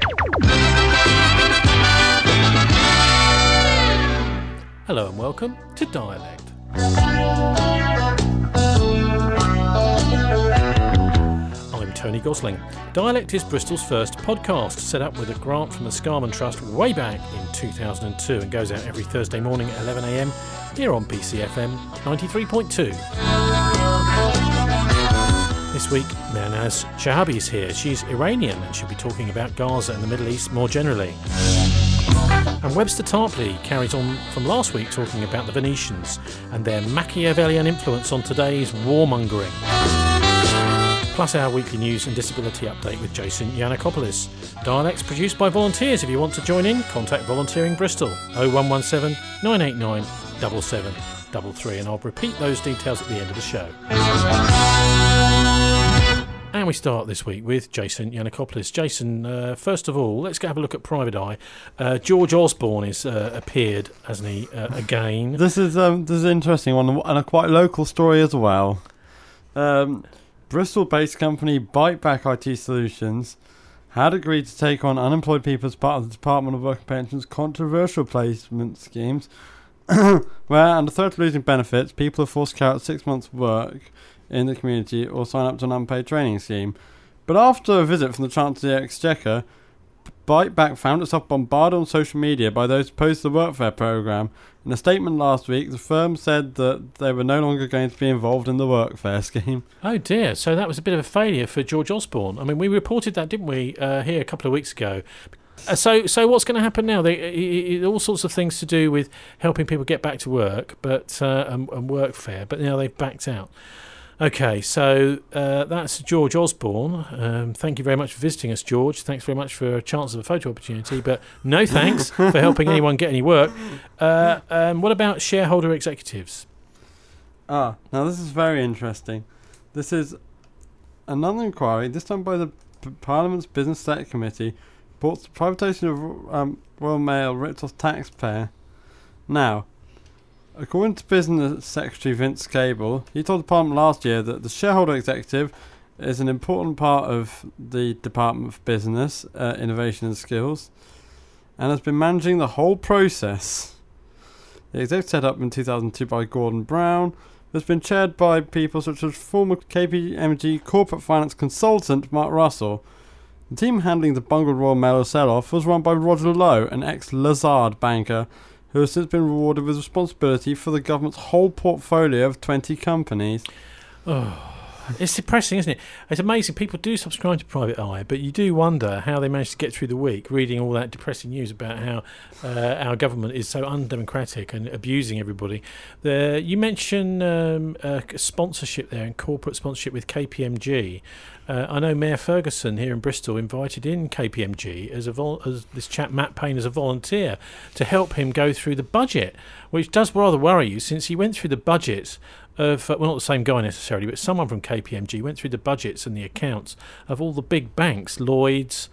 Hello and welcome to Dialect. I'm Tony Gosling. Dialect is Bristol's first podcast, set up with a grant from the Scarman Trust way back in 2002 and goes out every Thursday morning at 11 a.m. here on BCFM 93.2. This week, Mehnaz Shahabi is here. She's Iranian and she'll be talking about Gaza and the Middle East more generally. And Webster Tarpley carries on from last week talking about the Venetians and their Machiavellian influence on today's warmongering. Plus our weekly news and disability update with Jason Yiannakopoulos. Dialects produced by volunteers. If you want to join in, contact Volunteering Bristol 0117 989 7733, and I'll repeat those details at the end of the show. And we start this week with Jason Yiannakopoulos. Jason, first of all, let's go have a look at Private Eye. George Osborne is appeared, hasn't he, again? This is an interesting one and a quite local story as well. Bristol-based company Biteback IT Solutions had agreed to take on unemployed people as part of the Department of Work and Pensions controversial placement schemes, where, under threat of losing benefits, people are forced to carry out 6 months' work in the community or sign up to an unpaid training scheme. But after a visit from the Chancellor of the Exchequer, Biteback found itself bombarded on social media by those opposed to the workfare programme. In a statement last week, the firm said that they were no longer going to be involved in the workfare scheme. Oh dear, so that was a bit of a failure for George Osborne. I mean, we reported that, didn't we, here a couple of weeks ago. So what's going to happen now? All sorts of things to do with helping people get back to work, but and workfare, but now they've backed out. Okay, so that's George Osborne. Thank you very much for visiting us, George. Thanks very much for a chance of a photo opportunity, but no thanks for helping anyone get any work. What about shareholder executives? Now this is very interesting. This is another inquiry, this time by the Parliament's Business Select Committee, reports the privatisation of Royal Mail Riptos taxpayer. Now, according to Business Secretary Vince Cable, he told the Parliament last year that the shareholder executive is an important part of the Department of Business, Innovation and Skills, and has been managing the whole process. The executive set up in 2002 by Gordon Brown has been chaired by people such as former KPMG corporate finance consultant Mark Russell. The team handling the bungled Royal Mail sell-off was run by Roger Lowe, an ex-Lazard banker, who has since been rewarded with responsibility for the government's whole portfolio of 20 companies. Oh, it's depressing, isn't it? It's amazing. People do subscribe to Private Eye, but you do wonder how they manage to get through the week reading all that depressing news about how our government is so undemocratic and abusing everybody. You mentioned sponsorship there and corporate sponsorship with KPMG. I know Mayor Ferguson here in Bristol invited in KPMG as this chap Matt Payne as a volunteer to help him go through the budget, which does rather worry you since he went through the budgets of, well, not the same guy necessarily, but someone from KPMG went through the budgets and the accounts of all the big banks, Lloyds,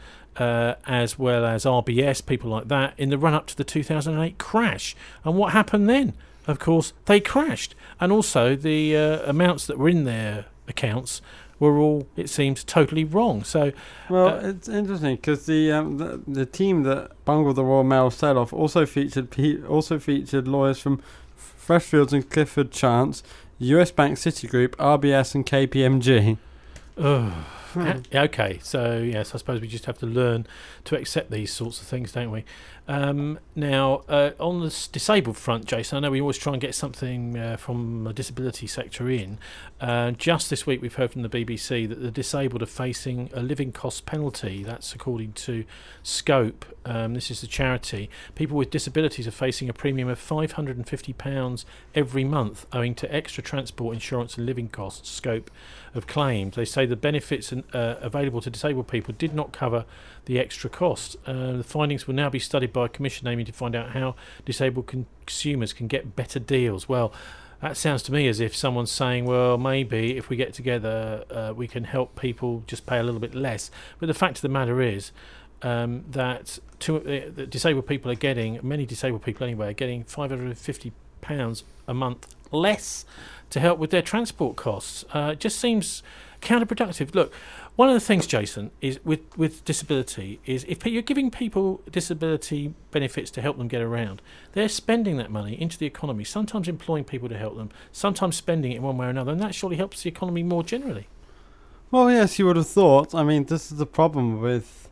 as well as RBS, people like that, in the run-up to the 2008 crash. And what happened then? Of course, they crashed. And also the amounts that were in their accounts were all, it seems, totally wrong. So, well, it's interesting because the team that bungled the Royal Mail sell-off also featured lawyers from Freshfields and Clifford Chance, US Bank, Citigroup, RBS, and KPMG. Oh. Okay, so yes, I suppose we just have to learn to accept these sorts of things, don't we? Now, on the disabled front, Jason, I know we always try and get something from the disability sector in. Just this week we've heard from the BBC that the disabled are facing a living cost penalty. That's according to Scope. This is the charity. People with disabilities are facing a premium of £550 every month owing to extra transport insurance and living costs, Scope have claimed. They say the benefits available to disabled people did not cover the extra cost. The findings will now be studied by a commission aiming to find out how disabled consumers can get better deals. Well, that sounds to me as if someone's saying, well, maybe if we get together we can help people just pay a little bit less. But the fact of the matter is that disabled people are getting, many disabled people anyway, are getting £550 a month less to help with their transport costs. It just seems counterproductive. Look, one of the things, Jason, is with disability is if you're giving people disability benefits to help them get around, they're spending that money into the economy, sometimes employing people to help them, sometimes spending it in one way or another, and that surely helps the economy more generally. Well, yes, you would have thought. I mean, this is the problem with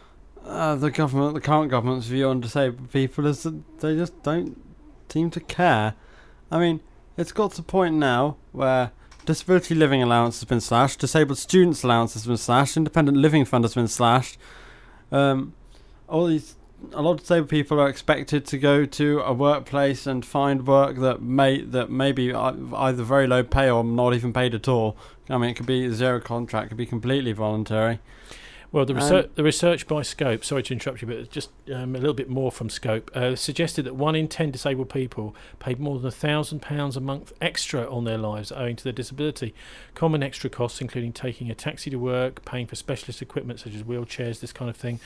the current government's view on disabled people, is that they just don't seem to care. I mean, it's got to the point now where disability living allowance has been slashed, disabled students allowance has been slashed, independent living fund has been slashed. A lot of disabled people are expected to go to a workplace and find work that may be either very low pay or not even paid at all. I mean, it could be a zero contract, it could be completely voluntary. Well, the research by Scope, sorry to interrupt you, but just a little bit more from Scope, suggested that 1 in 10 disabled people paid more than £1,000 a month extra on their lives owing to their disability. Common extra costs including taking a taxi to work, paying for specialist equipment such as wheelchairs, this kind of thing,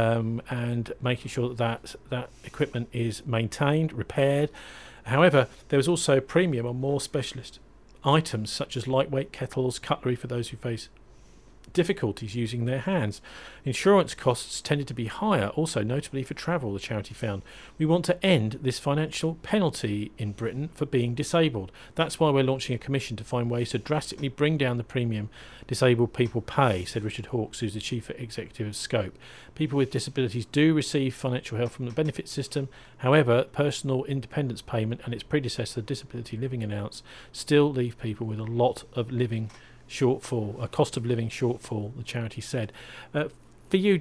and making sure that equipment is maintained, repaired. However, there was also a premium on more specialist items such as lightweight kettles, cutlery for those who face difficulties using their hands. Insurance costs tended to be higher, also notably for travel, the charity found. We want to end this financial penalty in Britain for being disabled. That's why we're launching a commission to find ways to drastically bring down the premium disabled people pay, said Richard Hawkes, who's the chief executive of Scope. People with disabilities do receive financial help from the benefit system. However, personal independence payment and its predecessor, disability living allowance, still leave people with a lot of living shortfall, a cost of living shortfall, the charity said. For you,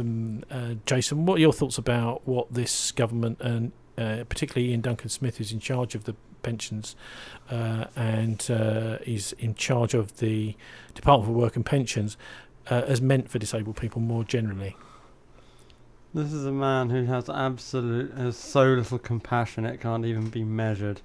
Jason, what are your thoughts about what this government, and particularly Ian Duncan Smith, who's in charge of the pensions and is in charge of the Department for Work and Pensions, has meant for disabled people more generally? This is a man who has so little compassion it can't even be measured.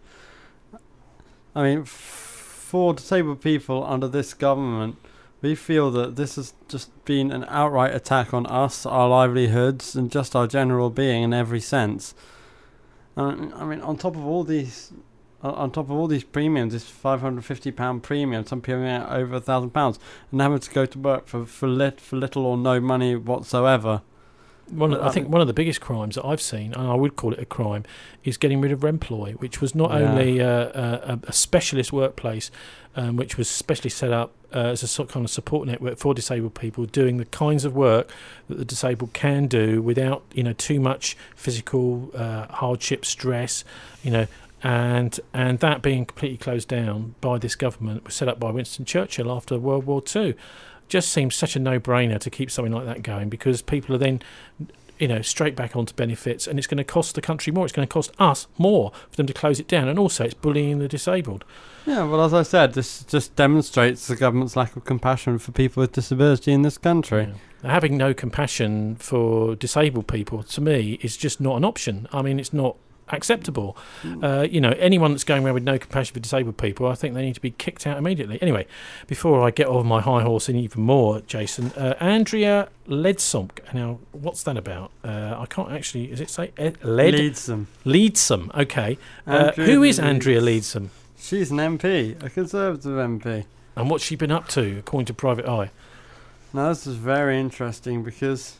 I mean, for disabled people under this government, we feel that this has just been an outright attack on us, our livelihoods, and just our general being in every sense. I mean, on top of all these premiums, this £550 premium, some people get over £1,000, and having to go to work for little or no money whatsoever. I think one of the biggest crimes that I've seen, and I would call it a crime, is getting rid of Remploy, which was not only a specialist workplace, which was specially set up as a kind of support network for disabled people, doing the kinds of work that the disabled can do without too much physical hardship, stress, and that being completely closed down by this government. Was set up by Winston Churchill after World War II. Just seems such a no-brainer to keep something like that going, because people are then straight back onto benefits, and it's going to cost the country more, it's going to cost us more for them to close it down, and also it's bullying the disabled. Yeah, well, as I said, this just demonstrates the government's lack of compassion for people with disability in this country. Yeah. Having no compassion for disabled people, to me, is just not an option. I mean, it's not acceptable. Anyone that's going around with no compassion for disabled people, I think they need to be kicked out immediately. Anyway, before I get off my high horse and even more, Jason, Andrea Leadsom. Now, what's that about? I can't actually. Is it say Leadsom? Leadsom. Okay. Who is Andrea Leadsom? She's an MP, a Conservative MP. And what's she been up to, according to Private Eye? Now, this is very interesting because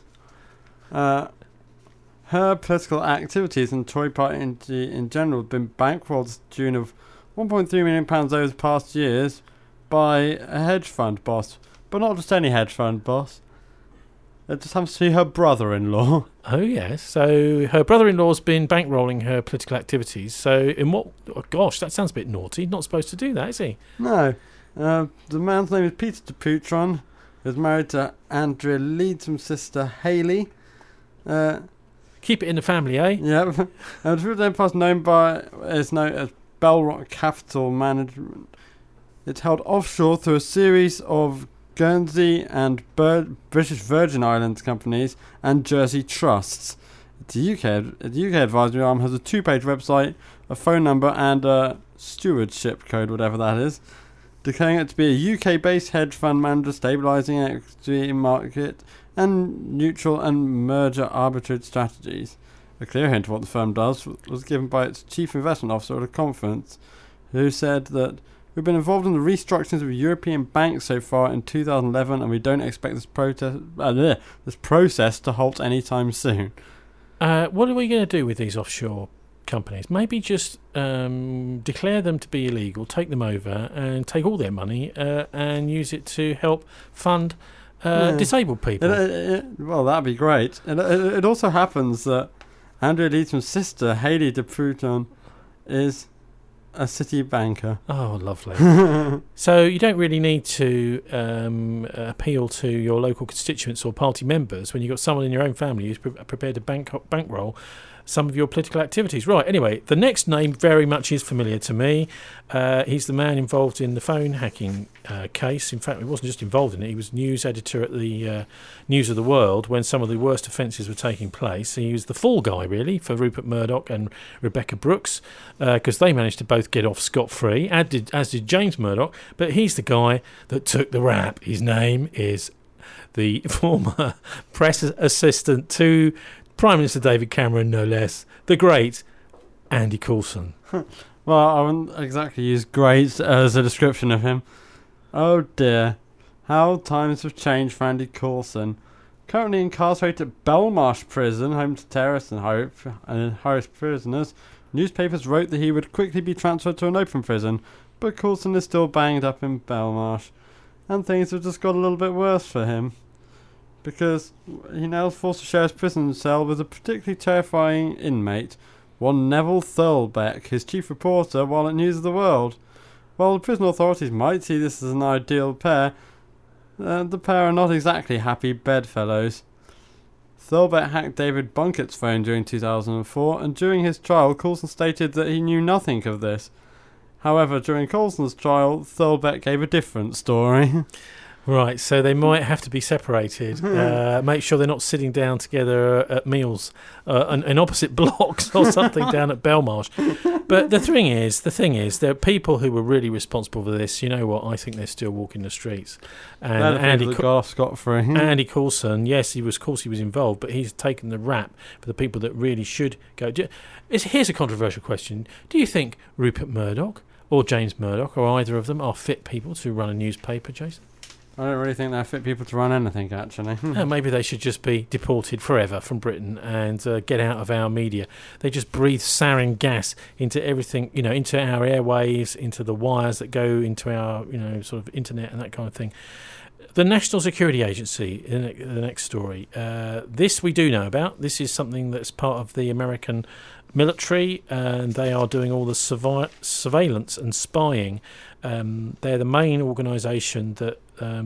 her political activities and Tory party in general have been bankrolled to the tune of £1.3 million over the past years by a hedge fund boss. But not just any hedge fund boss. It just happens to be her brother-in-law. Oh, yes. So her brother-in-law's been bankrolling her political activities. So in what... Oh, gosh, that sounds a bit naughty. Not supposed to do that, is he? No. The man's name is Peter de Putron. He's married to Andrea Leadsom's sister, Hayley. Keep it in the family, eh? Yep. The past known as Bellrock Capital Management. It's held offshore through a series of Guernsey and British Virgin Islands companies and Jersey trusts. The UK advisory arm has a 2-page website, a phone number, and a stewardship code, whatever that is, declaring it to be a UK-based hedge fund manager stabilising equity market and neutral and merger arbitrage strategies. A clear hint of what the firm does was given by its chief investment officer at a conference, who said that we've been involved in the restructurings of European banks so far in 2011, and we don't expect this process to halt anytime soon. What are we going to do with these offshore companies? Maybe just declare them to be illegal, take them over, and take all their money and use it to help fund disabled people. Well, that'd be great. It also happens that Andrea Leadsam's sister, Hayley de Pruton, is a city banker. Oh, lovely. So you don't really need to appeal to your local constituents or party members when you've got someone in your own family who's prepared to bankroll some of your political activities. Right, anyway, the next name very much is familiar to me. He's the man involved in the phone hacking case. In fact, he wasn't just involved in it. He was news editor at the News of the World when some of the worst offences were taking place. He was the fall guy, really, for Rupert Murdoch and Rebecca Brooks, because they managed to both get off scot-free, as did James Murdoch. But he's the guy that took the rap. His name is the former press assistant to Prime Minister David Cameron, no less, the great Andy Coulson. Well, I wouldn't exactly use great as a description of him. Oh dear, how times have changed for Andy Coulson. Currently incarcerated at Belmarsh Prison, home to terrorists and harassed prisoners, newspapers wrote that he would quickly be transferred to an open prison, but Coulson is still banged up in Belmarsh, and things have just got a little bit worse for him, because he now is forced to share his prison cell with a particularly terrifying inmate, one Neville Thurlbeck, his chief reporter while at News of the World. While the prison authorities might see this as an ideal pair, the pair are not exactly happy bedfellows. Thurlbeck hacked David Bunkett's phone during 2004, and during his trial, Coulson stated that he knew nothing of this. However, during Coulson's trial, Thurlbeck gave a different story. Right, so they might have to be separated. Make sure they're not sitting down together at meals in opposite blocks or something down at Belmarsh. But the thing is, there are people who were really responsible for this. You know what? I think they're still walking the streets. And Andy got off scot-free. Andy Coulson, yes, he was involved, but he's taken the rap for the people that really should go. Here's a controversial question: do you think Rupert Murdoch or James Murdoch or either of them are fit people to run a newspaper, Jason? I don't really think they're fit people to run anything, actually. Maybe they should just be deported forever from Britain and get out of our media. They just breathe sarin gas into everything, into our airwaves, into the wires that go into our, sort of internet and that kind of thing. The National Security Agency, the next story. This we do know about. This is something that's part of the American military, and they are doing all the surveillance and spying. They're the main organisation that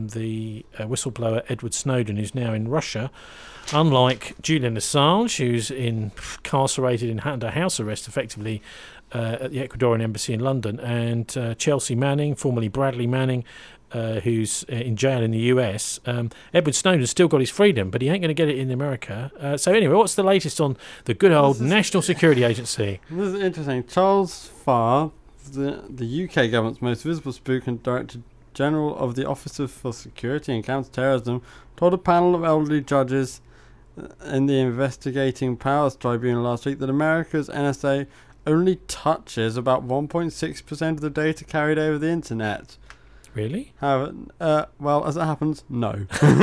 the whistleblower Edward Snowden, who's now in Russia, unlike Julian Assange, who's incarcerated under house arrest effectively at the Ecuadorian embassy in London, and Chelsea Manning, formerly Bradley Manning, who's in jail in the US. Edward Snowden's still got his freedom, but he ain't going to get it in America. So anyway, what's the latest on the good old National Security Agency? This is interesting. Charles Farr, the UK government's most visible spook and Director General of the Office for Security and Counter-Terrorism, told a panel of elderly judges in the Investigating Powers Tribunal last week that America's NSA only touches about 1.6% of the data carried over the internet. Really? However, well, as it happens, no.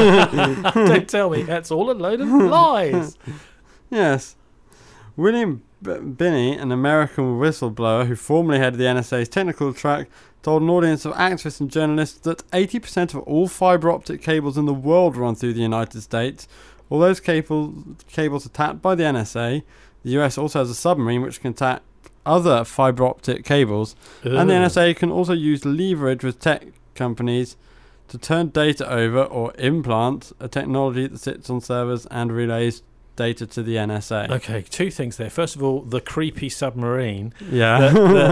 Don't tell me that's all a load of lies. Yes. William Binney, an American whistleblower who formerly headed the NSA's technical track, told an audience of activists and journalists that 80% of all fibre optic cables in the world run through the United States. All those cables are tapped by the NSA. The US also has a submarine which can tap other fibre optic cables. And the NSA can also use leverage with tech companies to turn data over or implant a technology that sits on servers and relays data to the NSA. Okay, two things there. First of all, the creepy submarine that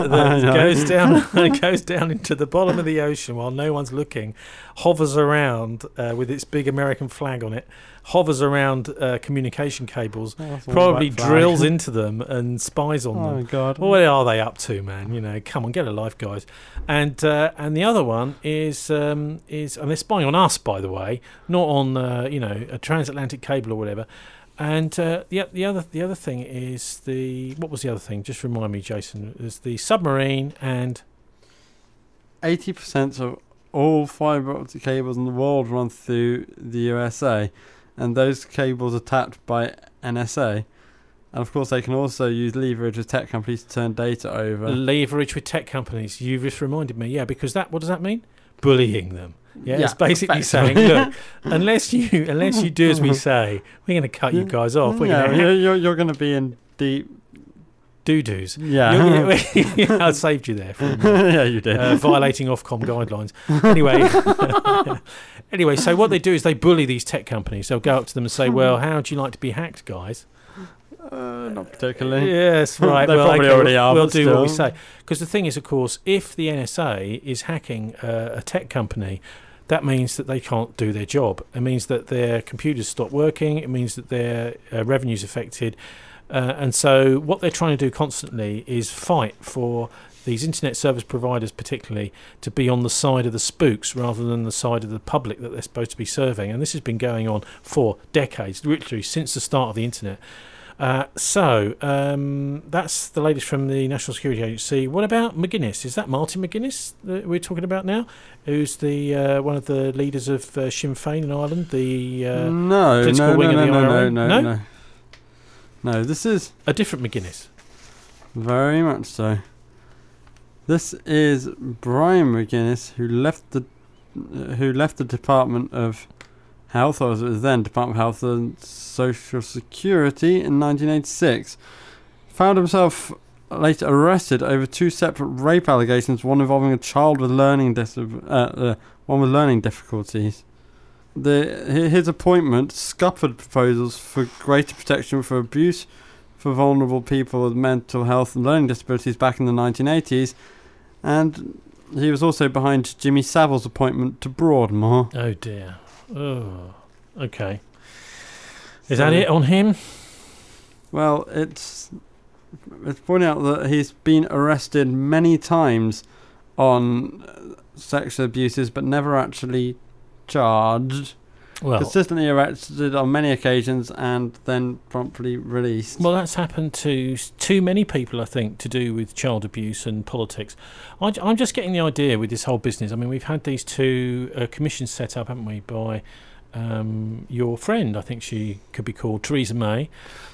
goes down into the bottom of the ocean while no one's looking, hovers around with its big American flag on it, hovers around communication cables, probably drills into them and spies on them. Oh God! Well, what are they up to, man? Come on, get a life, guys. And the other one is and they're spying on us, by the way, not on a transatlantic cable or whatever. And the other thing is what was the other thing? Just remind me, Jason. There's the submarine and 80% of all fibre optic cables in the world run through the USA, and those cables are tapped by NSA. And of course, they can also use leverage with tech companies to turn data over. Leverage with tech companies. You just reminded me. Yeah, because what does that mean? Bullying them. Yeah, it's basically saying, look, unless you do as we say, we're going to cut you guys off. You're going to be in deep doo-doos. Yeah. I saved you there. From, yeah, you did. Violating Ofcom guidelines. Anyway, so what they do is they bully these tech companies. They'll go up to them and say, well, how would you like to be hacked, guys? Not particularly. Yes, right. They probably already are. We'll do what we say. Because the thing is, of course, if the NSA is hacking a tech company, that means that they can't do their job. It means that their computers stop working. It means that their revenue's affected. And so what they're trying to do constantly is fight for these internet service providers particularly to be on the side of the spooks rather than the side of the public that they're supposed to be serving. And this has been going on for decades, literally since the start of the internet. So that's the latest from the National Security Agency. What about McGuinness? Is that Martin McGuinness that we're talking about now? Who's the one of the leaders of Sinn Féin in Ireland? The political wing of the IRA? No, this is a different McGuinness. Very much so. This is Brian McGuinness, who left the Department of Health, or as it was then Department of Health and Social Security, in 1986. Found himself later arrested over two separate rape allegations, one involving a child with learning difficulties. His appointment scuppered proposals for greater protection for abuse for vulnerable people with mental health and learning disabilities back in the 1980s, and he was also behind Jimmy Savile's appointment to Broadmoor. Oh dear. Oh, okay. Is that it on him? Well, it's pointing out that he's been arrested many times on sexual abuses, but never actually charged. Well, consistently arrested on many occasions and then promptly released. Well, that's happened to too many people, I think, to do with child abuse and politics. I'm just getting the idea with this whole business. I mean, we've had these two commissions set up, haven't we, by your friend, I think she could be called Theresa May.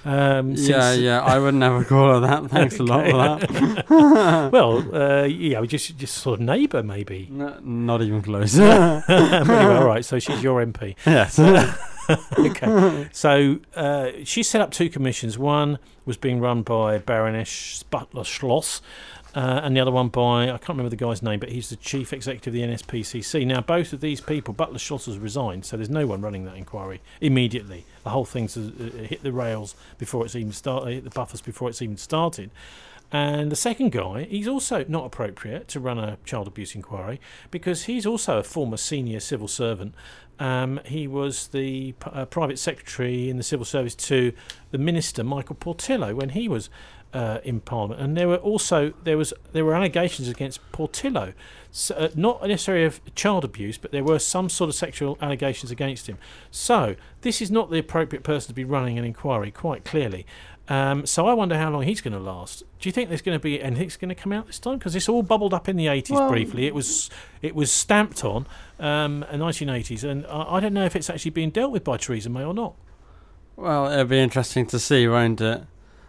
I would never call her that. Thanks a lot for that. Well, just sort of neighbour, maybe. No, not even close. Anyway, all right, so she's your MP. Yes. Okay. So she set up two commissions. One was being run by Baroness Butler-Schloss, and the other one by, I can't remember the guy's name, but he's the chief executive of the NSPCC. Now, both of these people, Butler-Schloss has resigned, so there's no one running that inquiry immediately. The whole thing's hit the rails before it's even started, hit the buffers before it's even started. And the second guy, he's also not appropriate to run a child abuse inquiry because he's also a former senior civil servant. He was the private secretary in the civil service to the minister, Michael Portillo, when he was in Parliament, and there were allegations against Portillo, so, not necessarily of child abuse, but there were some sort of sexual allegations against him. So this is not the appropriate person to be running an inquiry, quite clearly. So I wonder how long he's going to last. Do you think there's going to be anything's going to come out this time? Because this all bubbled up in the 80s briefly. It was stamped on in the 1980s, and I don't know if it's actually being dealt with by Theresa May or not. Well, it'll be interesting to see, won't it?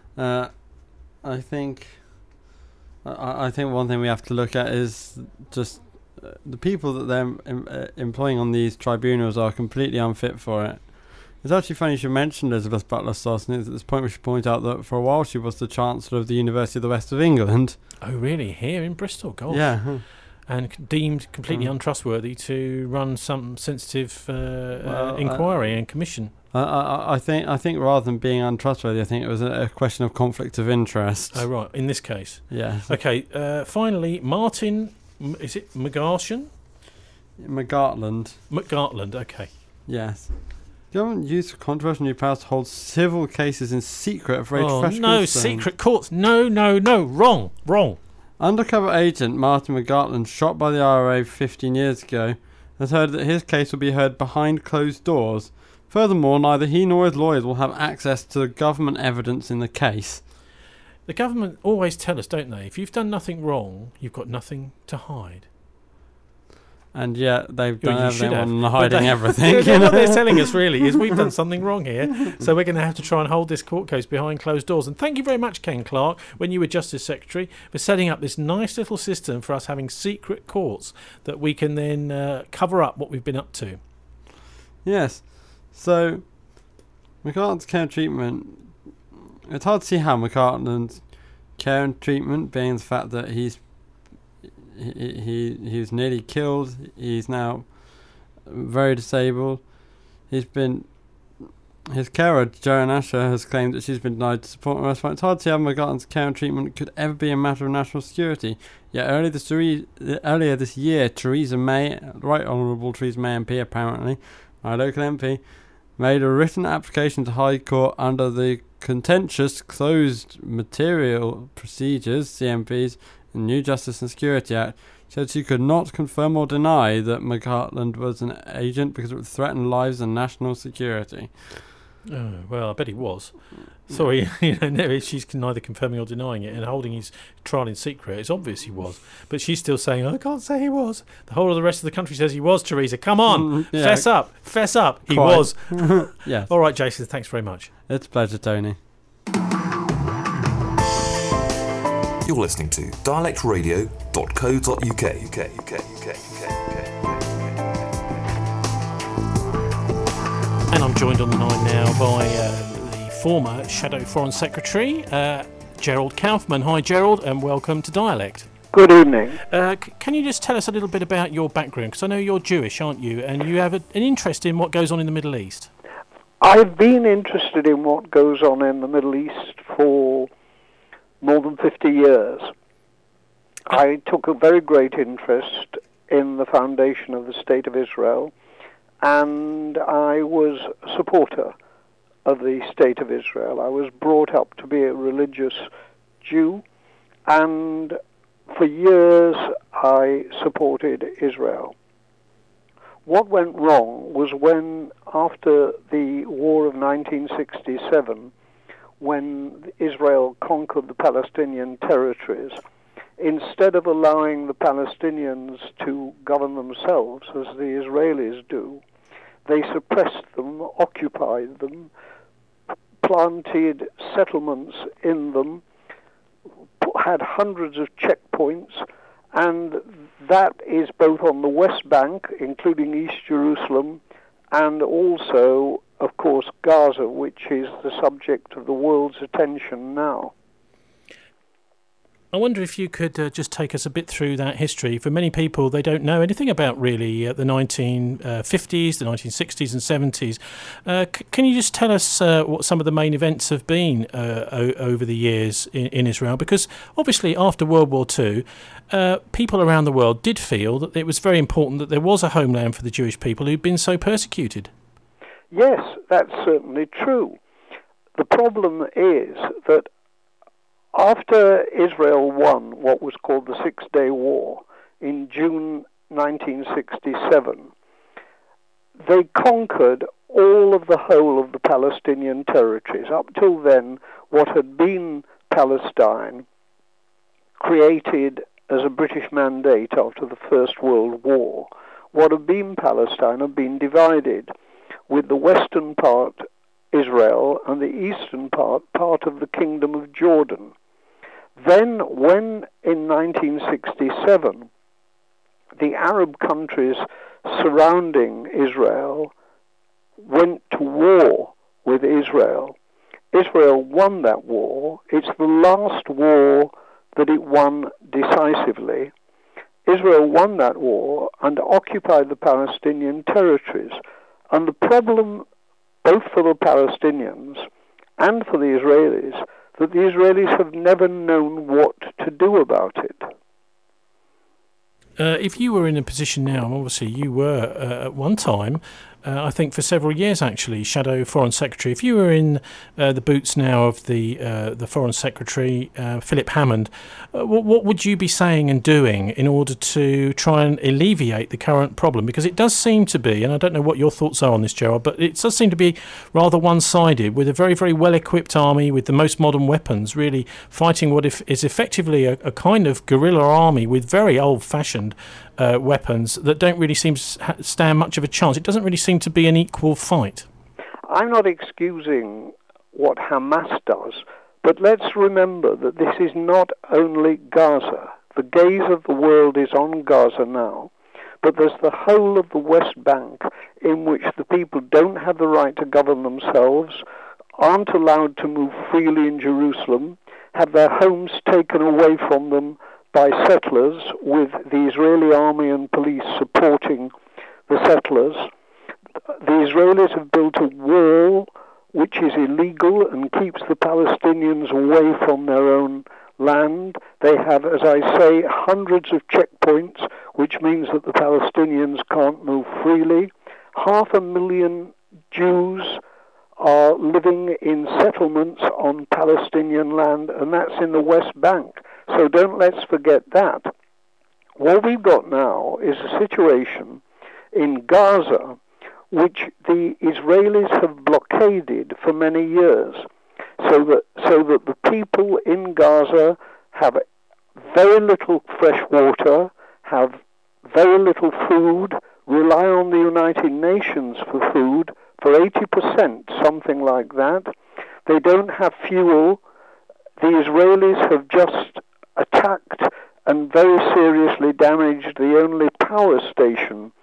I think one thing we have to look at is just the people that they're employing on these tribunals are completely unfit for it. It's actually funny you should mention Elizabeth Butler-Schloss, and at this point we should point out that for a while she was the Chancellor of the University of the West of England. Oh really? Here in Bristol? Gosh. Yeah. And deemed completely untrustworthy to run some sensitive inquiry and commission. I think rather than being untrustworthy, I think it was a question of conflict of interest. Oh right, in this case. Yeah. Okay. Finally, Martin, is it McGartland? McGartland. Okay. Yes. Government used controversial new powers to hold civil cases in secret of raised fresh no, concerns. Secret courts. No. Wrong. Undercover agent Martin McGartland, shot by the IRA 15 years ago, has heard that his case will be heard behind closed doors. Furthermore, neither he nor his lawyers will have access to the government evidence in the case. The government always tell us, don't they, if you've done nothing wrong, you've got nothing to hide. and yet they've done You should everything have. and hiding everything. What they're telling us really is we've done something wrong here, so we're going to have to try and hold this court case behind closed doors. And thank you very much, Ken Clark, when you were Justice Secretary, for setting up this nice little system for us having secret courts that we can then cover up what we've been up to. Yes. So, McCartland's care and treatment, it's hard to see how McCartland's care and treatment, being the fact that he was nearly killed, he's now very disabled. His carer, Joanne Asher, has claimed that she's been denied support and respite. It's hard to see how McCartland's care and treatment could ever be a matter of national security. Yet earlier this year, Theresa May, Right Honourable Theresa May MP apparently, my local MP, made a written application to High Court under the contentious Closed Material Procedures, CMPs, and New Justice and Security Act, said she could not confirm or deny that McCartland was an agent because it would threaten lives and national security. Oh, well, I bet he was. Sorry, she's neither confirming or denying it and holding his trial in secret. It's obvious he was. But she's still saying, I can't say he was. The whole of the rest of the country says he was, Theresa. Come on, fess up. He Quite. was. Yes. All right, Jason, thanks very much. It's a pleasure, Tony. You're listening to dialectradio.co.uk. And I'm joined on the line now by the former Shadow Foreign Secretary, Gerald Kaufman. Hi, Gerald, and welcome to Dialect. Good evening. Can you just tell us a little bit about your background? Because I know you're Jewish, aren't you? And you have an interest in what goes on in the Middle East. I've been interested in what goes on in the Middle East for more than 50 years. I took a very great interest in the foundation of the State of Israel, and I was a supporter of the State of Israel. I was brought up to be a religious Jew, and for years I supported Israel. What went wrong was when, after the war of 1967, when Israel conquered the Palestinian territories, instead of allowing the Palestinians to govern themselves as the Israelis do, they suppressed them, occupied them, planted settlements in them, had hundreds of checkpoints, and that is both on the West Bank, including East Jerusalem, and also, of course, Gaza, which is the subject of the world's attention now. I wonder if you could just take us a bit through that history. For many people, they don't know anything about really the 1950s, the 1960s and 70s. Can you just tell us what some of the main events have been over the years in Israel? Because obviously after World War II, people around the world did feel that it was very important that there was a homeland for the Jewish people who'd been so persecuted. Yes, that's certainly true. The problem is that after Israel won what was called the Six-Day War in June 1967, they conquered all of the whole of the Palestinian territories. Up till then, what had been Palestine, created as a British mandate after the First World War, what had been Palestine had been divided, with the western part Israel and the eastern part of the Kingdom of Jordan. Then, when in 1967 the Arab countries surrounding Israel went to war with Israel, Israel won that war. It's the last war that it won decisively. Israel won that war and occupied the Palestinian territories. And the problem, both for the Palestinians and for the Israelis, that the Israelis have never known what to do about it. If you were in a position now, obviously you were at one time, I think for several years actually, Shadow Foreign Secretary. If you were in the boots now of the Foreign Secretary, Philip Hammond, what would you be saying and doing in order to try and alleviate the current problem? Because it does seem to be, and I don't know what your thoughts are on this, Gerald, but it does seem to be rather one-sided, with a very, very well-equipped army with the most modern weapons, really fighting what is effectively a kind of guerrilla army with very old-fashioned weapons that don't really seem to stand much of a chance. It doesn't really seem to be an equal fight. I'm not excusing what Hamas does, but let's remember that this is not only Gaza. The gaze of the world is on Gaza now, but there's the whole of the West Bank in which the people don't have the right to govern themselves, aren't allowed to move freely in Jerusalem, have their homes taken away from them by settlers, with the Israeli army and police supporting the settlers. The Israelis have built a wall which is illegal and keeps the Palestinians away from their own land. They have, as I say, hundreds of checkpoints, which means that the Palestinians can't move freely. 500,000 Jews are living in settlements on Palestinian land, and that's in the West Bank. So don't let's forget that. What we've got now is a situation in Gaza which the Israelis have blockaded for many years, so that the people in Gaza have very little fresh water, have very little food, rely on the United Nations for food, for 80%, something like that. They don't have fuel. The Israelis have just attacked and very seriously damaged the only power station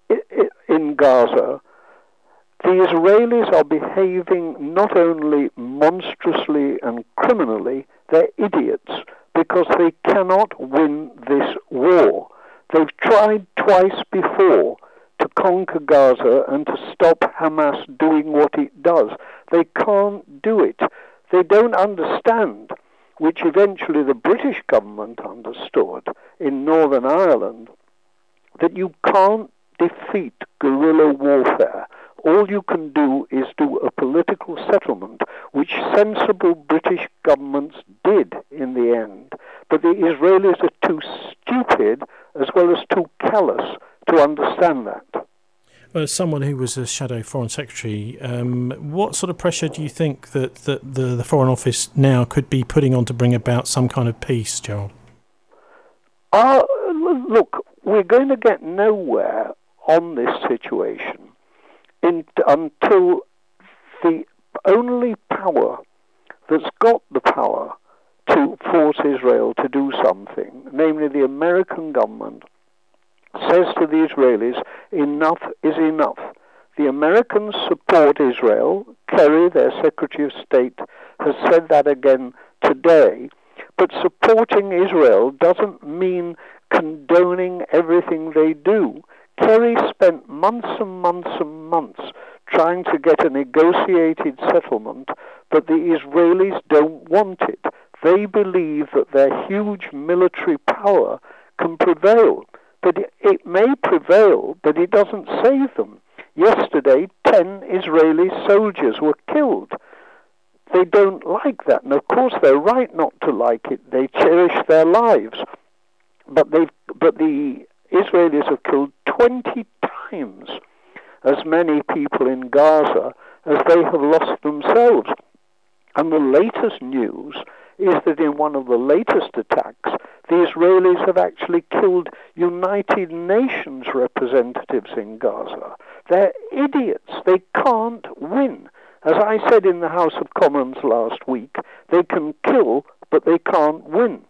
in Gaza. The Israelis are behaving not only monstrously and criminally, they're idiots, because they cannot win this war. They've tried twice before to conquer Gaza and to stop Hamas doing what it does. They can't do it. They don't understand, which eventually the British government understood in Northern Ireland, that you can't defeat guerrilla warfare. All you can do is do a political settlement, which sensible British governments did in the end. But the Israelis are too stupid as well as too callous to understand that. Well, as someone who was a shadow foreign secretary, what sort of pressure do you think that the Foreign Office now could be putting on to bring about some kind of peace, Gerald? Look, we're going to get nowhere on this situation until the only power that's got the power to force Israel to do something, namely the American government, says to the Israelis, enough is enough. The Americans support Israel. Kerry, their Secretary of State, has said that again today. But supporting Israel doesn't mean condoning everything they do. Kerry spent months and months and months trying to get a negotiated settlement, but the Israelis don't want it. They believe that their huge military power can prevail. But it may prevail, but it doesn't save them. Yesterday, 10 Israeli soldiers were killed. They don't like that, and of course they're right not to like it. They cherish their lives. But the Israelis have killed 20 times as many people in Gaza as they have lost themselves. And the latest news is that in one of the latest attacks, the Israelis have actually killed United Nations representatives in Gaza. They're idiots. They can't win. As I said in the House of Commons last week, they can kill, but they can't win.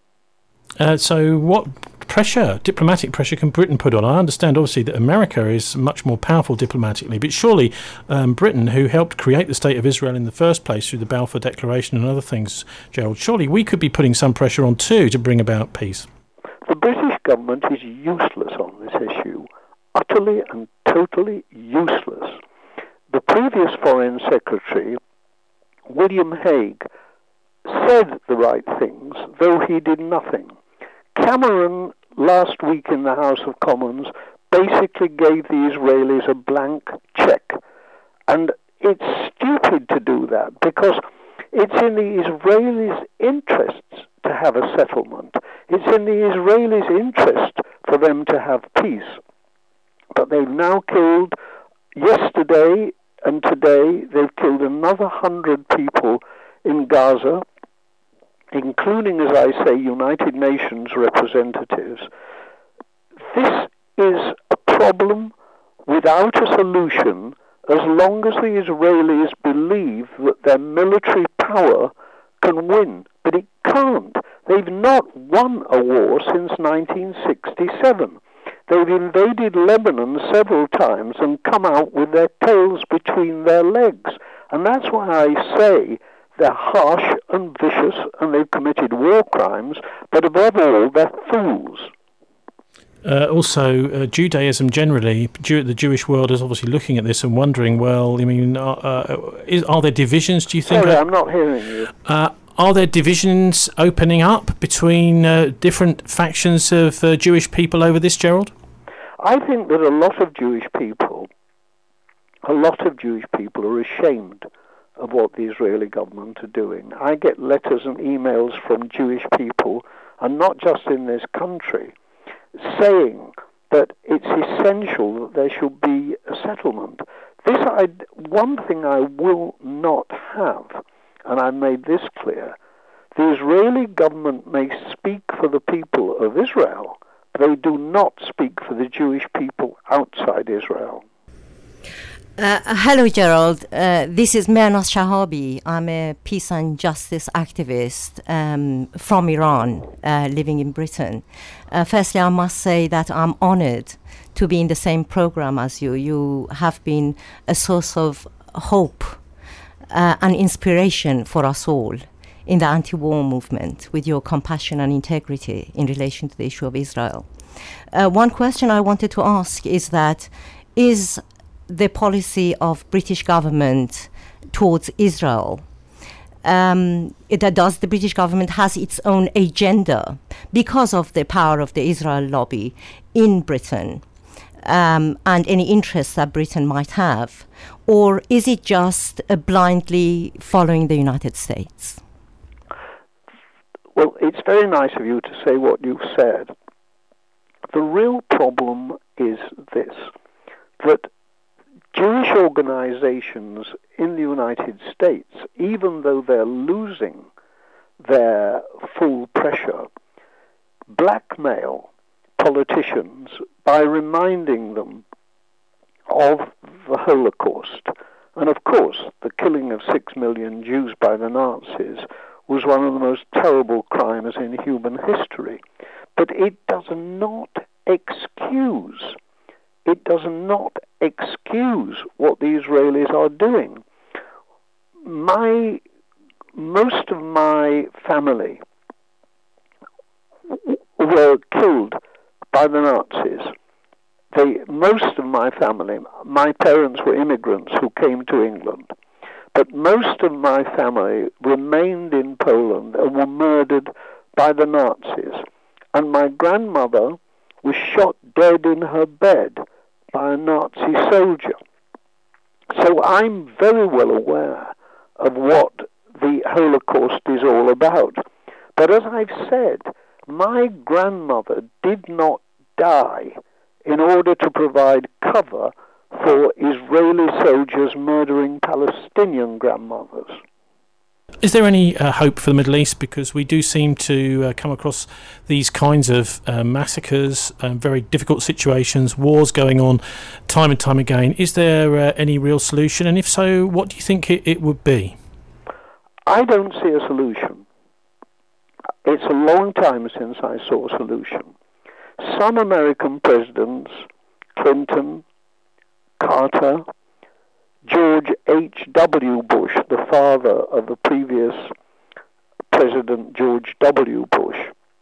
So what diplomatic pressure can Britain put on? I understand, obviously, that America is much more powerful diplomatically, but surely Britain, who helped create the State of Israel in the first place through the Balfour Declaration and other things, Gerald, surely we could be putting some pressure on too to bring about peace. The British government is useless on this issue, utterly and totally useless. The previous Foreign Secretary, William Hague, said the right things, though he did nothing. Cameron, last week in the House of Commons, basically gave the Israelis a blank check. And it's stupid to do that, because it's in the Israelis' interests to have a settlement. It's in the Israelis' interest for them to have peace. But they've now killed, yesterday and today, they've killed another 100 people in Gaza, including, as I say, United Nations representatives. This is a problem without a solution as long as the Israelis believe that their military power can win. But it can't. They've not won a war since 1967. They've invaded Lebanon several times and come out with their tails between their legs. And that's why I say they're harsh and vicious and they've committed war crimes, but above all, they're fools. Also, Judaism generally, the Jewish world is obviously looking at this and wondering, well, I mean, are there divisions, do you think? Sorry, I'm not hearing you. Are there divisions opening up between different factions of Jewish people over this, Gerald? I think that a lot of Jewish people are ashamed of what the Israeli government are doing. I get letters and emails from Jewish people, and not just in this country, saying that it's essential that there should be a settlement. One thing I will not have, and I made this clear, the Israeli government may speak for the people of Israel, but they do not speak for the Jewish people outside Israel. Hello, Gerald. This is Mehrnaz Shahabi. I'm a peace and justice activist from Iran, living in Britain. Firstly, I must say that I'm honored to be in the same program as you. You have been a source of hope and inspiration for us all in the anti-war movement with your compassion and integrity in relation to the issue of Israel. One question I wanted to ask is that is the policy of British government towards Israel, does the British government has its own agenda because of the power of the Israel lobby in Britain and any interests that Britain might have, or is it just blindly following the United States? Well, it's very nice of you to say what you've said. The real problem is this, that Jewish organizations in the United States, even though they're losing their full pressure, blackmail politicians by reminding them of the Holocaust. And of course, the killing of 6 million Jews by the Nazis was one of the most terrible crimes in human history. But it does not excuse what the Israelis are doing. Most of my family were killed by the Nazis. Most of my family, my parents were immigrants who came to England, but most of my family remained in Poland and were murdered by the Nazis. And my grandmother was shot dead in her bed by a Nazi soldier. So I'm very well aware of what the Holocaust is all about. But as I've said, my grandmother did not die in order to provide cover for Israeli soldiers murdering Palestinian grandmothers. Is there any hope for the Middle East? Because we do seem to come across these kinds of massacres, very difficult situations, wars going on time and time again. Is there any real solution? And if so, what do you think it would be? I don't see a solution. It's a long time since I saw a solution. Some American presidents, Clinton, Carter, George H.W. Bush, the father of the previous President George W. Bush,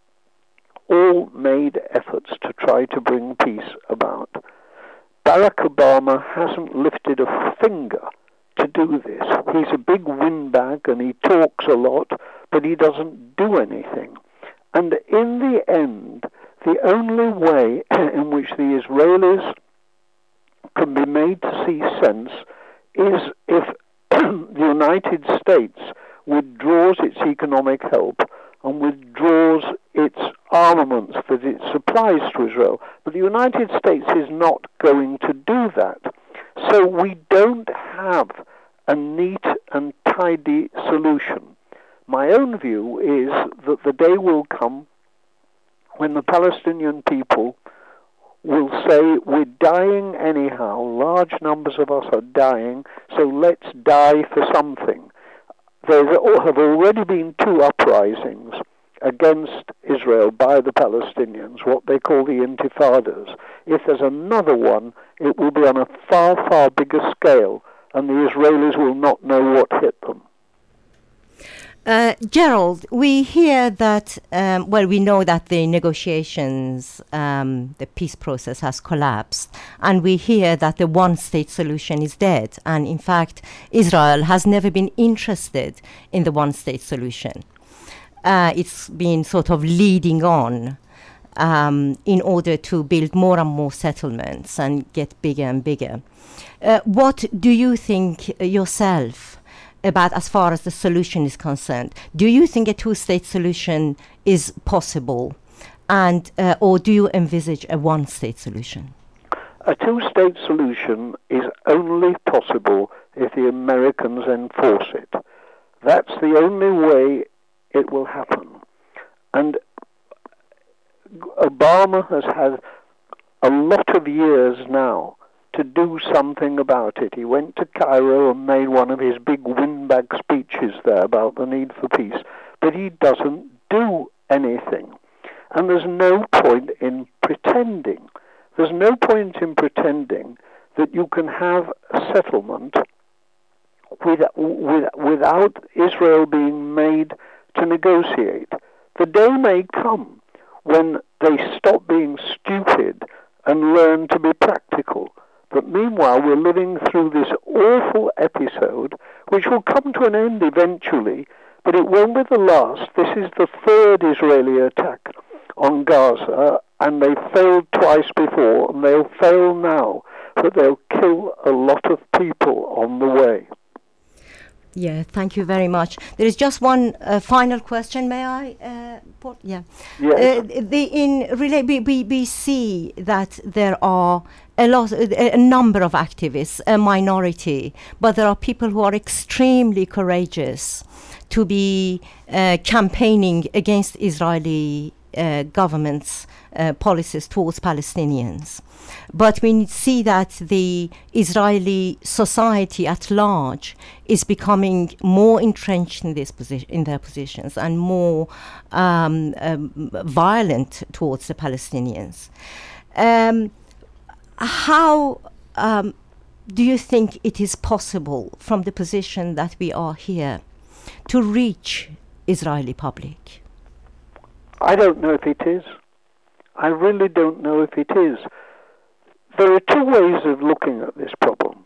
all made efforts to try to bring peace about. Barack Obama hasn't lifted a finger to do this. He's a big windbag and he talks a lot, but he doesn't do anything. And in the end, the only way in which the Israelis can be made to see sense is if the United States withdraws its economic help and withdraws its armaments that it supplies to Israel. But the United States is not going to do that. So we don't have a neat and tidy solution. My own view is that the day will come when the Palestinian people will say, we're dying anyhow, large numbers of us are dying, so let's die for something. There have already been 2 uprisings against Israel by the Palestinians, what they call the intifadas. If there's another one, it will be on a far, far bigger scale, and the Israelis will not know what hit them. Gerald, we hear that, we know that the negotiations, the peace process has collapsed, and we hear that the one-state solution is dead, and in fact, Israel has never been interested in the one-state solution. It's been sort of leading on in order to build more and more settlements and get bigger and bigger. What do you think yourself about as far as the solution is concerned? Do you think a 2-state solution is possible, and or do you envisage a one-state solution? A 2-state solution is only possible if the Americans enforce it. That's the only way it will happen. And Obama has had a lot of years now to do something about it. He went to Cairo and made one of his big windbag speeches there about the need for peace, but he doesn't do anything. And there's no point in pretending. There's no point in pretending that you can have a settlement without Israel being made to negotiate. The day may come when they stop being stupid and learn to be practical. But meanwhile, we're living through this awful episode, which will come to an end eventually, but it won't be the last. This is the 3rd Israeli attack on Gaza, and they failed twice before, and they'll fail now, but they'll kill a lot of people on the way. Yeah, thank you very much. There is just one final question, may I? Yeah. Yes. We see that there are a number of activists, a minority, but there are people who are extremely courageous to be campaigning against Israeli government's policies towards Palestinians. But we see that the Israeli society at large is becoming more entrenched in their positions and more violent towards the Palestinians. How do you think it is possible, from the position that we are here, to reach Israeli public? I don't know if it is. I really don't know if it is. There are 2 ways of looking at this problem.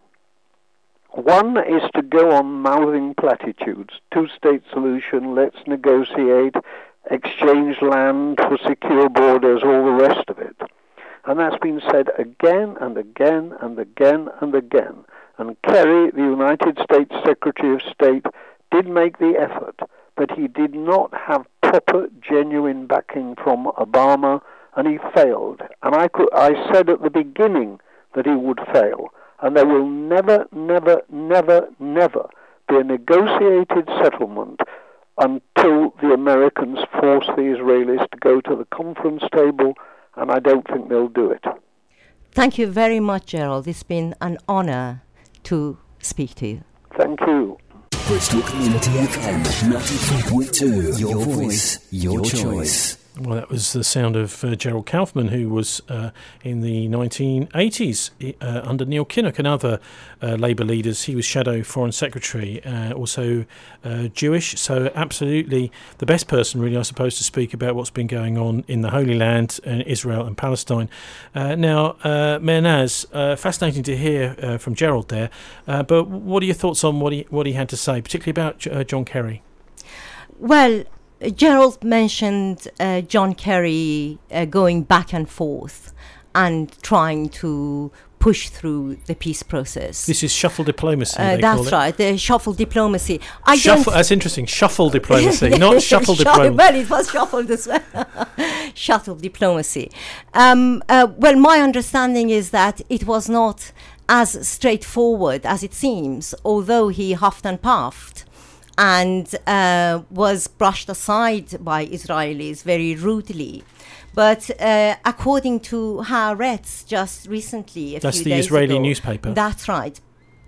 One is to go on mouthing platitudes, 2-state solution, let's negotiate, exchange land for secure borders, all the rest of it. And that's been said again and again and again and again. And Kerry, the United States Secretary of State, did make the effort, but he did not have proper, genuine backing from Obama, and he failed. And I said at the beginning that he would fail. And there will never, never, never, never be a negotiated settlement until the Americans force the Israelis to go to the conference table, and I don't think they'll do it. Thank you very much, Gerald. It's been an honor to speak to you. Thank you. Bristol Community FM 93.2. Your voice, your choice. Well, that was the sound of Gerald Kaufman, who was in the 1980s under Neil Kinnock and other Labour leaders. He was Shadow Foreign Secretary, also Jewish. So absolutely the best person, really, I suppose, to speak about what's been going on in the Holy Land, Israel and Palestine. Now, Mehrnaz, fascinating to hear from Gerald there. But what are your thoughts on what he had to say, particularly about John Kerry? Well, Gerald mentioned John Kerry going back and forth and trying to push through the peace process. This is shuffle diplomacy, they that's call it. Right, the shuffle diplomacy. That's interesting, shuffle diplomacy, not shuffle diplomacy. Well, it was shuffled as well. Shuttle diplomacy. Well, my understanding is that it was not as straightforward as it seems, although he huffed and puffed and was brushed aside by Israelis very rudely. But according to Haaretz, just recently, That's few the days Israeli ago, newspaper. That's right.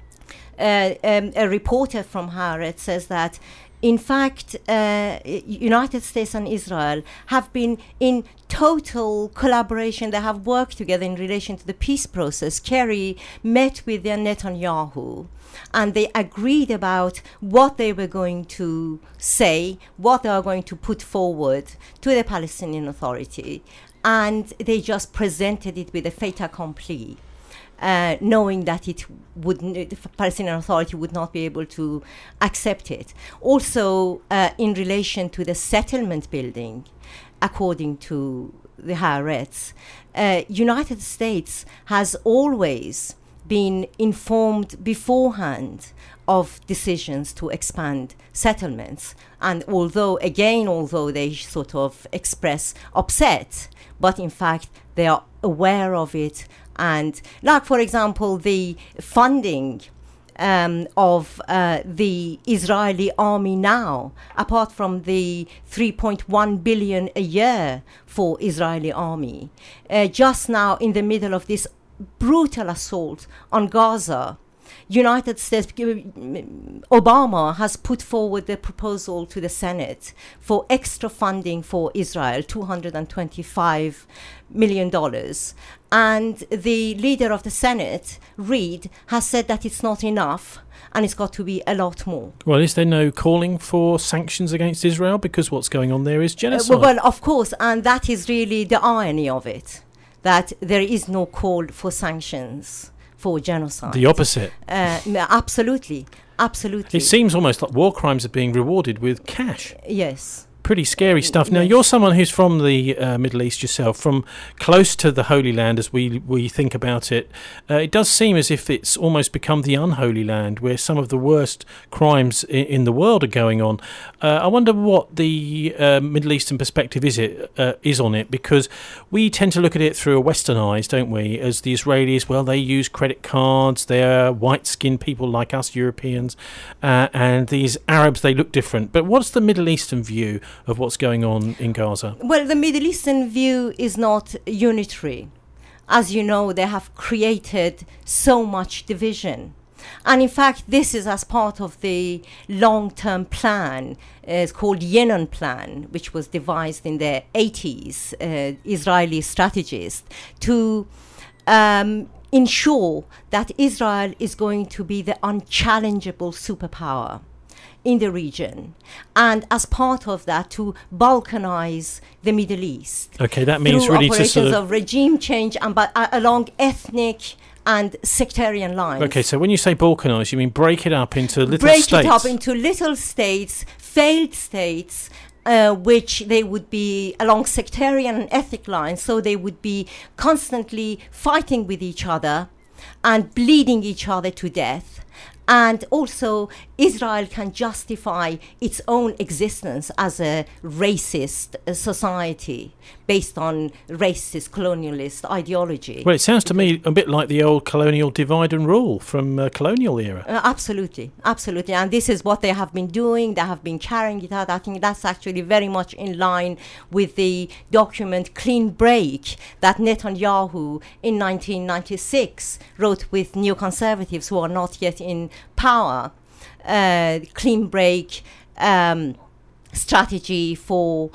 A reporter from Haaretz says that, in fact, United States and Israel have been in total collaboration. They have worked together in relation to the peace process. Kerry met with Netanyahu, and they agreed about what they were going to say, what they are going to put forward to the Palestinian Authority, and they just presented it with a fait accompli. Knowing that the Palestinian Authority would not be able to accept it. Also, in relation to the settlement building, according to the Haaretz, United States has always been informed beforehand of decisions to expand settlements. And although they sort of express upset, but in fact they are aware of it. And like, for example, the funding of the Israeli army now, apart from the 3.1 billion a year for Israeli army, just now in the middle of this brutal assault on Gaza, United States, Obama has put forward the proposal to the Senate for extra funding for Israel, $225 million. And the leader of the Senate, Reid, has said that it's not enough and it's got to be a lot more. Well, is there no calling for sanctions against Israel? Because what's going on there is genocide. Well, of course, and that is really the irony of it, that there is no call for sanctions for genocide. The opposite. Absolutely. It seems almost like war crimes are being rewarded with cash. Yes. Pretty scary stuff. Now, you're someone who's from the Middle East yourself, from close to the Holy Land as we think about it. It does seem as if it's almost become the unholy land where some of the worst crimes in the world are going on. I wonder what the Middle Eastern perspective is on it, because we tend to look at it through a Western eyes, don't we? As the Israelis, well, they use credit cards, they're white-skinned people like us Europeans, and these Arabs, they look different. But what's the Middle Eastern view of what's going on in Gaza? Well, the Middle Eastern view is not unitary. As you know, they have created so much division. And in fact, this is as part of the long-term plan. It's called Yenon Plan, which was devised in the 80s, Israeli strategists, to ensure that Israel is going to be the unchallengeable superpower in the region, and as part of that, to balkanize the Middle East. Okay, that means through really operations to sort of regime change and along ethnic and sectarian lines. Okay, so when you say balkanize, you mean break it up into little states? Break it up into little states, failed states, which they would be along sectarian and ethnic lines, so they would be constantly fighting with each other and bleeding each other to death. And also, Israel can justify its own existence as a racist society based on racist colonialist ideology. Well, it sounds to me a bit like the old colonial divide and rule from colonial era. Absolutely, absolutely. And this is what they have been doing. They have been carrying it out. I think that's actually very much in line with the document Clean Break that Netanyahu in 1996 wrote with neoconservatives who are not yet in power. Clean Break strategy for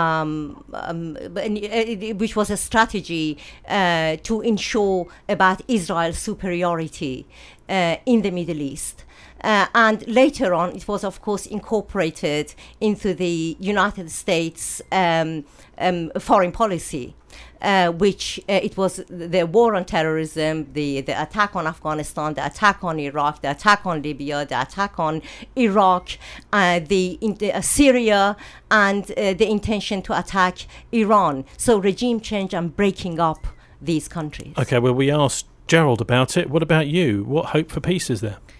which was a strategy to ensure about Israel's superiority in the Middle East. And later on, it was, of course, incorporated into the United States foreign policy, which it was the war on terrorism, the attack on Afghanistan, the attack on Iraq, the attack on Libya, the attack on Iraq, Syria, and the intention to attack Iran. So regime change and breaking up these countries. Okay, well, we asked Gerald about it. What about you? What hope for peace is there?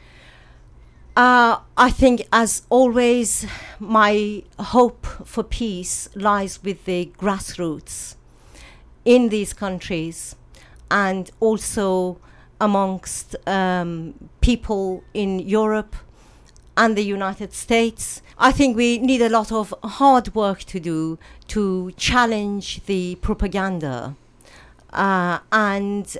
I think, as always, my hope for peace lies with the grassroots in these countries, and also amongst people in Europe and the United States. I think we need a lot of hard work to do to challenge the propaganda and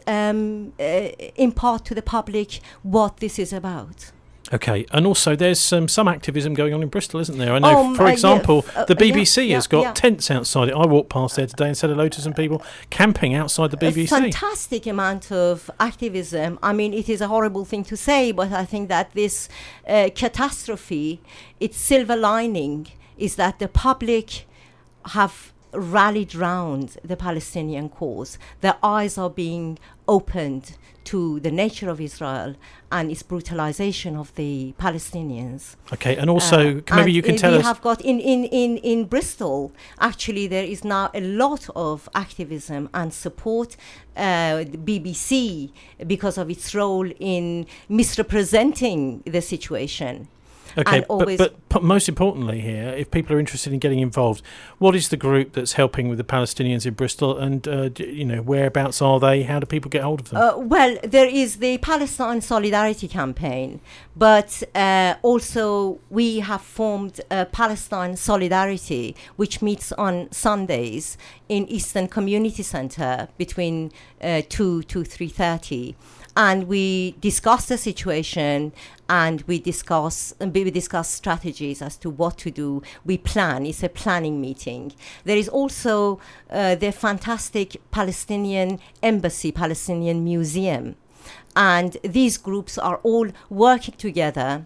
impart to the public what this is about. Okay, and also there's some activism going on in Bristol, isn't there? I know, for example, the BBC has got tents outside it. I walked past there today and said hello to some people camping outside the BBC. A fantastic amount of activism. I mean, it is a horrible thing to say, but I think that this catastrophe, its silver lining is that the public have rallied round the Palestinian cause. Their eyes are being opened to the nature of Israel and its brutalization of the Palestinians. Okay, and also maybe you can tell us... We have got in Bristol, actually there is now a lot of activism and support. The BBC, because of its role in misrepresenting the situation. Okay, but most importantly here, if people are interested in getting involved, what is the group that's helping with the Palestinians in Bristol, and whereabouts are they? How do people get hold of them? Well, there is the Palestine Solidarity Campaign, but also we have formed Palestine Solidarity, which meets on Sundays in Eastern Community Centre between 2 to 3:30. And we discuss the situation, and we discuss strategies as to what to do. We plan. It's a planning meeting. There is also the fantastic Palestinian Embassy, Palestinian Museum. And these groups are all working together.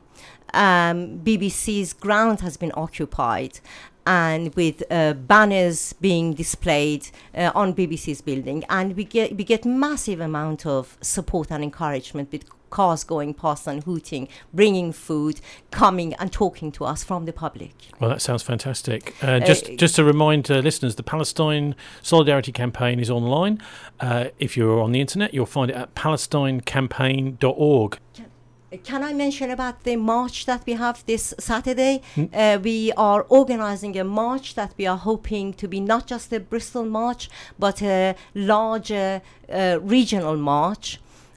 BBC's ground has been occupied, and with banners being displayed on BBC's building, and we get massive amount of support and encouragement with cars going past and hooting, bringing food, coming and talking to us from the public. Well, that sounds fantastic. Just to remind listeners, the Palestine Solidarity Campaign is online. If you're on the internet, you'll find it at palestinecampaign.org. Can I mention about the march that we have this Saturday? We are organising a march that we are hoping to be not just a Bristol march, but a larger regional march.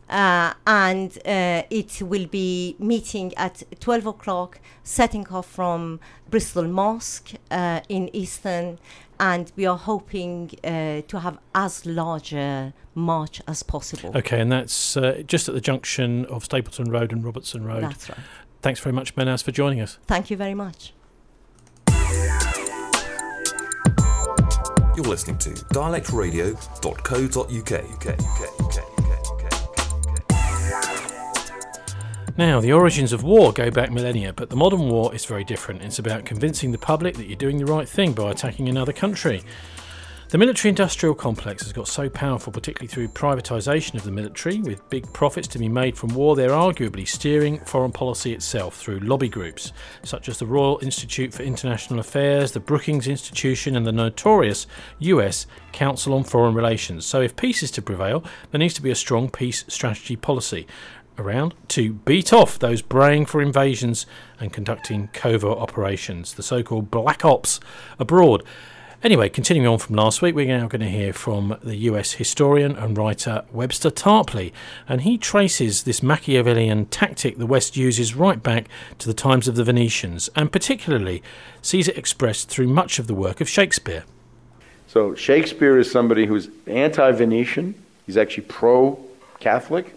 And it will be meeting at 12 o'clock, setting off from Bristol Mosque in Easton, and we are hoping to have as large a march as possible. Okay, and that's just at the junction of Stapleton Road and Robertson Road. That's right. Thanks very much, Mehnaz, for joining us. Thank you very much. You're listening to dialectradio.co.uk. Now, the origins of war go back millennia, but the modern war is very different. It's about convincing the public that you're doing the right thing by attacking another country. The military-industrial complex has got so powerful, particularly through privatisation of the military, with big profits to be made from war. They're arguably steering foreign policy itself through lobby groups, such as the Royal Institute for International Affairs, the Brookings Institution, and the notorious US Council on Foreign Relations. So if peace is to prevail, there needs to be a strong peace strategy policy around to beat off those braying for invasions and conducting covert operations, the so-called black ops abroad. Anyway, continuing on from last week, we're now going to hear from the US historian and writer Webster Tarpley, and he traces this Machiavellian tactic the West uses right back to the times of the Venetians, and particularly sees it expressed through much of the work of Shakespeare. So Shakespeare is somebody who's anti-Venetian. He's actually pro-Catholic.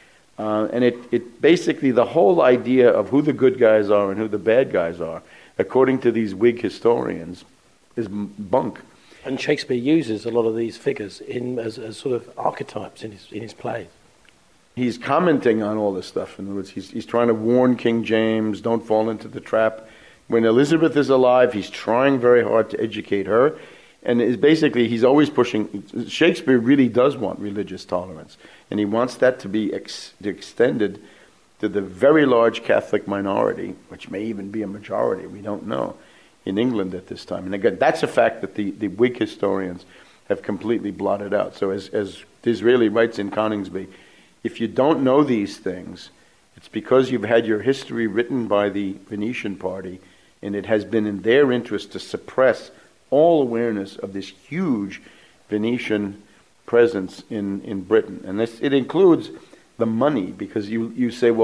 And it basically, the whole idea of who the good guys are and who the bad guys are, according to these Whig historians, is bunk. And Shakespeare uses a lot of these figures as sort of archetypes in his plays. He's commenting on all this stuff. In other words, he's trying to warn King James, don't fall into the trap. When Elizabeth is alive, he's trying very hard to educate her. And is basically, he's always pushing. Shakespeare really does want religious tolerance, and he wants that to be extended to the very large Catholic minority, which may even be a majority, we don't know, in England at this time. And again, that's a fact that the Whig historians have completely blotted out. So as Disraeli writes in Coningsby, if you don't know these things, it's because you've had your history written by the Venetian party, and it has been in their interest to suppress all awareness of this huge Venetian presence in Britain. And it includes the money, because you say, well,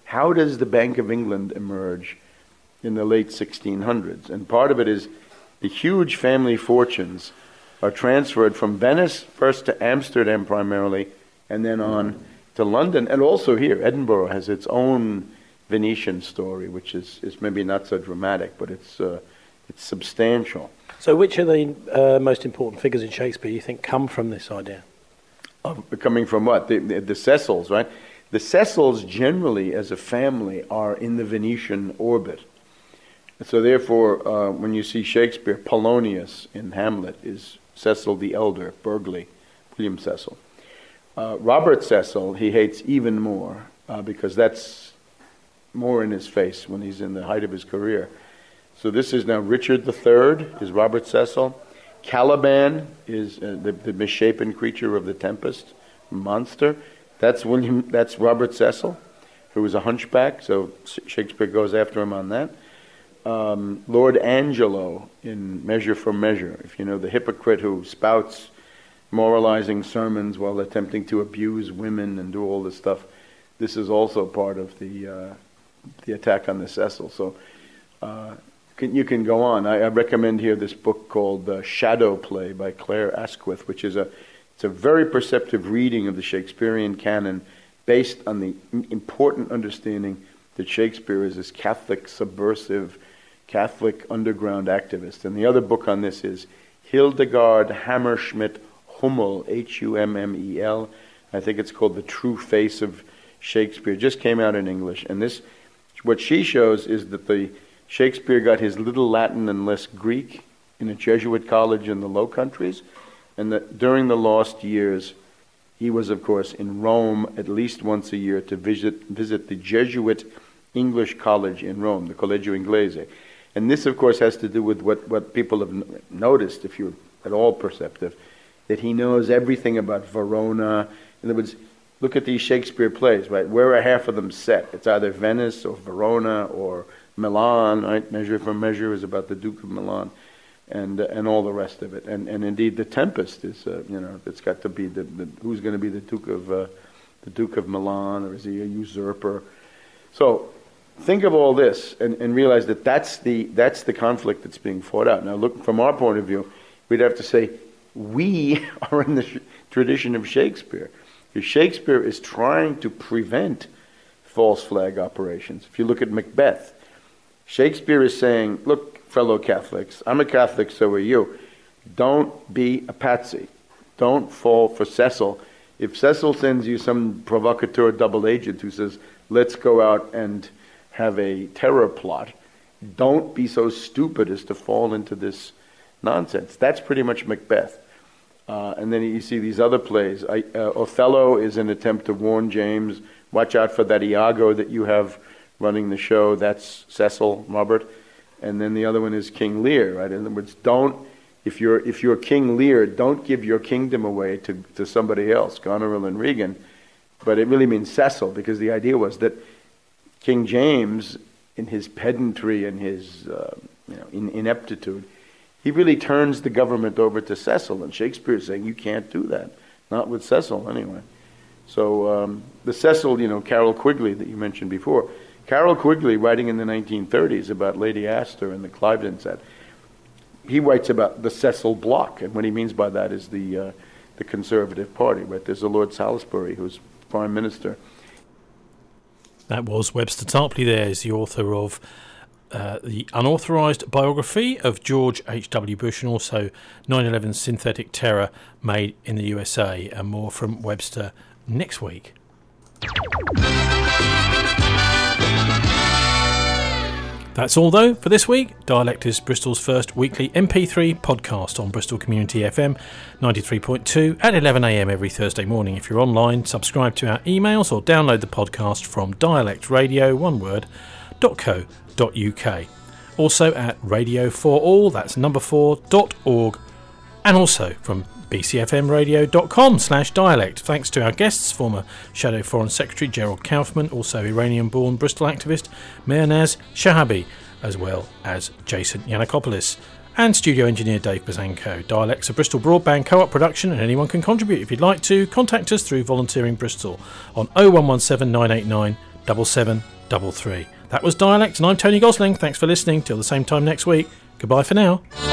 how does the Bank of England emerge in the late 1600s? And part of it is the huge family fortunes are transferred from Venice first to Amsterdam primarily, and then on to London, and also here. Edinburgh has its own Venetian story, which is maybe not so dramatic, but it's substantial. So which are the most important figures in Shakespeare you think come from this idea? Coming from what? The Cecils, right? The Cecils generally, as a family, are in the Venetian orbit. So therefore, when you see Shakespeare, Polonius in Hamlet is Cecil the Elder, Burghley, William Cecil. Robert Cecil, he hates even more, because that's more in his face when he's in the height of his career. So this is now Richard III, is Robert Cecil. Caliban is the misshapen creature of the Tempest, monster. That's Robert Cecil, who was a hunchback, so Shakespeare goes after him on that. Lord Angelo in Measure for Measure, if you know, the hypocrite who spouts moralizing sermons while attempting to abuse women and do all this stuff. This is also part of the attack on the Cecil. So you can go on. I recommend here this book called Shadow Play by Claire Asquith, which is it's a very perceptive reading of the Shakespearean canon based on the important understanding that Shakespeare is this Catholic subversive, Catholic underground activist. And the other book on this is Hildegard Hammerschmidt Hummel, Hummel. I think it's called The True Face of Shakespeare. It just came out in English. And this, what she shows is that Shakespeare got his little Latin and less Greek in a Jesuit college in the Low Countries, and that during the lost years, he was, of course, in Rome at least once a year to visit the Jesuit English college in Rome, the Collegio Inglese. And this, of course, has to do with what people have noticed, if you're at all perceptive, that he knows everything about Verona. In other words, look at these Shakespeare plays, right? Where are half of them set? It's either Venice or Verona or Milan, right? Measure for Measure is about the Duke of Milan, and all the rest of it. And indeed, The Tempest is, it's got to be who's going to be the Duke of Milan, or is he a usurper? So think of all this and realize that that's the conflict that's being fought out. Now, look, from our point of view, we'd have to say we are in the tradition of Shakespeare. Because Shakespeare is trying to prevent false flag operations. If you look at Macbeth, Shakespeare is saying, look, fellow Catholics, I'm a Catholic, so are you. Don't be a patsy. Don't fall for Cecil. If Cecil sends you some provocateur double agent who says, let's go out and have a terror plot, don't be so stupid as to fall into this nonsense. That's pretty much Macbeth. And then you see these other plays. Othello is an attempt to warn James, watch out for that Iago that you have running the show. That's Cecil, Robert. And then the other one is King Lear, right? In other words, if you're King Lear, don't give your kingdom away to somebody else, Goneril and Regan. But it really means Cecil, because the idea was that King James, in his pedantry and his ineptitude, he really turns the government over to Cecil, and Shakespeare is saying, you can't do that. Not with Cecil, anyway. So the Cecil, Carroll Quigley that you mentioned before, Carroll Quigley, writing in the 1930s about Lady Astor and the Cliveden set, he writes about the Cecil bloc, and what he means by that is the Conservative Party. Right? There's a Lord Salisbury who's Prime Minister. That was Webster Tarpley there, is the author of the unauthorised biography of George H.W. Bush, and also 9/11 Synthetic Terror Made in the USA, and more from Webster next week. That's all, though, for this week. Dialect is Bristol's first weekly MP3 podcast on Bristol Community FM 93.2 at 11 a.m. every Thursday morning. If you're online, subscribe to our emails or download the podcast from dialectradio.co.uk. Also at Radio 4 All, that's number 4.org, and also from bcfmradio.com/dialect. Thanks to our guests, former Shadow Foreign Secretary Gerald Kaufman, also Iranian-born Bristol activist Mehrnaz Shahabi, as well as Jason Yanakopoulos, and studio engineer Dave Bazanko. Dialect's a Bristol Broadband Co-op production, and anyone can contribute. If you'd like to, contact us through Volunteering Bristol on 0117 989 77 33. That was Dialect, and I'm Tony Gosling. Thanks for listening. Till the same time next week. Goodbye for now.